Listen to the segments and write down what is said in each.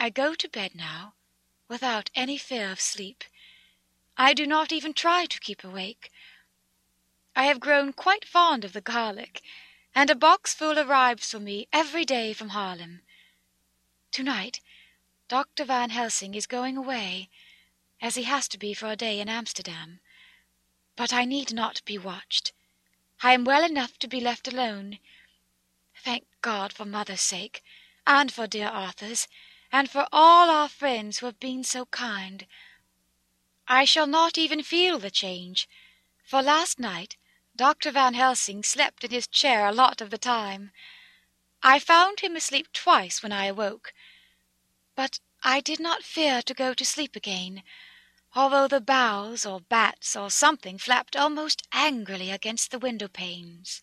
I go to bed now without any fear of sleep. I do not even try to keep awake. I have grown quite fond of the garlic, and a box full arrives for me every day from Haarlem. To-night Dr. Van Helsing is going away, as he has to be for a day in Amsterdam. But I need not be watched. I am well enough to be left alone. Thank God for mother's sake, and for dear Arthur's, and for all our friends who have been so kind. I shall not even feel the change, for last night Dr. Van Helsing slept in his chair a lot of the time. I found him asleep twice when I awoke, but I did not fear to go to sleep again, although the boughs or bats or something flapped almost angrily against the window-panes.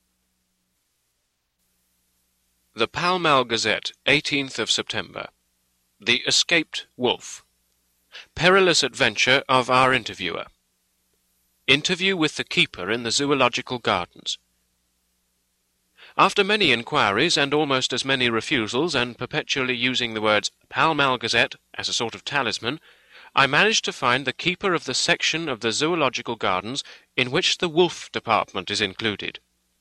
The Pall Mall Gazette, 18th of September. The Escaped Wolf. Perilous adventure of our interviewer. Interview with the keeper in the Zoological Gardens. After many inquiries and almost as many refusals, and perpetually using the words Pall Mall Gazette as a sort of talisman, I managed to find the keeper of the section of the Zoological Gardens in which the wolf department is included.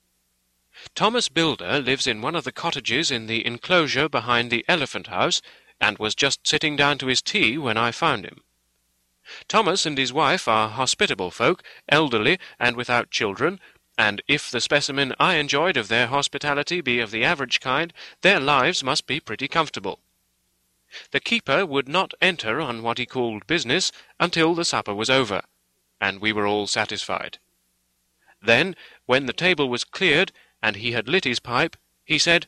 Thomas Bilder lives in one of the cottages in the enclosure behind the Elephant House, and was just sitting down to his tea when I found him. Thomas and his wife are hospitable folk, elderly and without children, and if the specimen I enjoyed of their hospitality be of the average kind, their lives must be pretty comfortable. The keeper would not enter on what he called business until the supper was over, and we were all satisfied. Then, when the table was cleared, and he had lit his pipe, he said,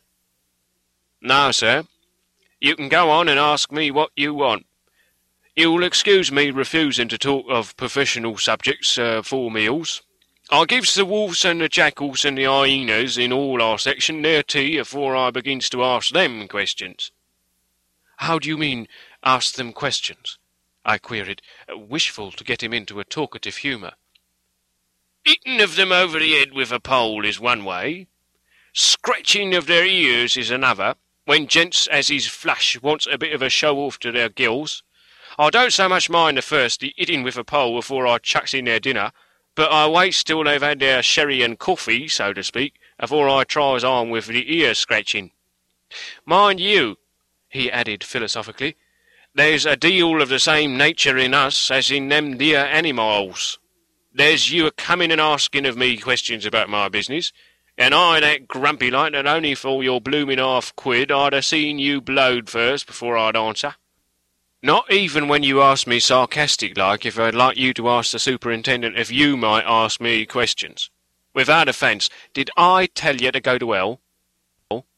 "Now, sir, you can go on and ask me what you want. You'll excuse me refusing to talk of professional subjects for meals. I gives the wolves and the jackals and the hyenas in all our section their tea afore I begins to ask them questions." "How do you mean, ask them questions?" I queried, wishful to get him into a talkative humour. "Hitting of them over the head with a pole is one way. Scratching of their ears is another, when gents as is flush wants a bit of a show-off to their gills. I don't so much mind the first, the hitting with a pole before I chucks in their dinner, but I waits till they've had their sherry and coffee, so to speak, afore I tries on with the ear-scratching. Mind you," he added philosophically, "there's a deal of the same nature in us as in them dear animals. There's you a-coming and asking of me questions about my business, and I that grumpy like that only for your blooming half-quid I'd ha-seen you blowed first before I'd answer. Not even when you ask me sarcastic-like if I'd like you to ask the superintendent if you might ask me questions. Without offence, did I tell you to go to hell?"